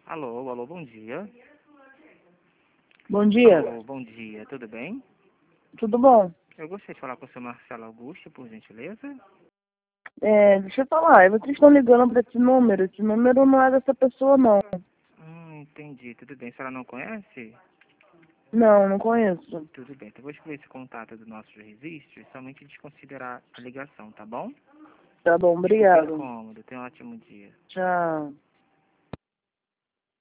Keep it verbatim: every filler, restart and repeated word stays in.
Alô, alô, bom dia. Bom dia. Alô, bom dia, tudo bem? Tudo bom? Eu gostaria de falar com o seu Marcelo Augusto, por gentileza. É, deixa eu falar, vocês estão ligando para esse número, esse número não é dessa pessoa não. Hum, entendi, tudo bem. A senhora não conhece? Não, não conheço. Tudo bem, então eu vou excluir esse contato do nosso registro e somente desconsiderar a ligação, tá bom? Tá bom, Desculpe o obrigado. incômodo, tenha um ótimo dia. Tchau.